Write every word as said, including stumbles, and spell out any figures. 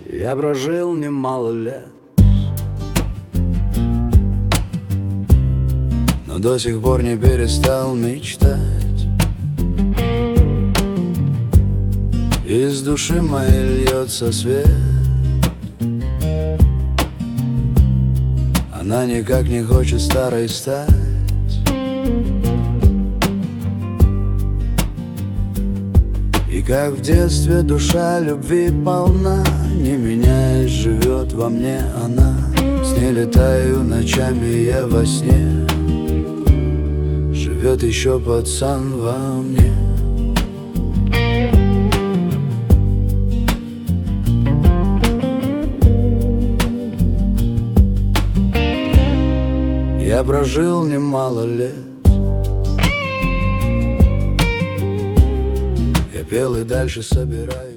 Я прожил немало лет, но до сих пор не перестал мечтать. Из души моей льется свет, она никак не хочет старой стать. И как в детстве душа любви полна, не меняясь, живет во мне она. С ней летаю ночами я во сне, живет еще пацан во мне. Я прожил немало лет, я пел и дальше собираю.